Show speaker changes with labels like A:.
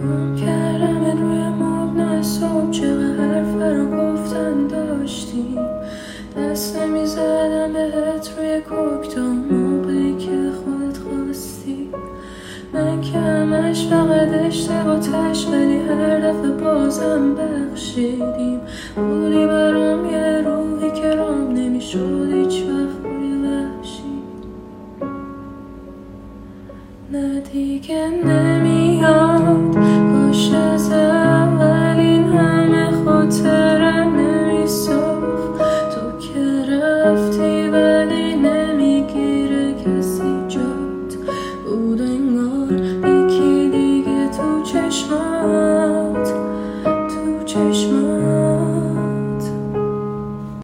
A: گم کردم روی مبنای صبح، چقدر حرف برام گفتن داشتیم. دست نمیزدم بهت روی کوکتا موقعی که خودت خواستی. من که همش فقط اشتباهش، ولی هر دفعه بازم بخشیدیم. بودی برام یه روحی که رام نمیشد هیچ وقت، بودی وحشی. نه دیگه نمیاد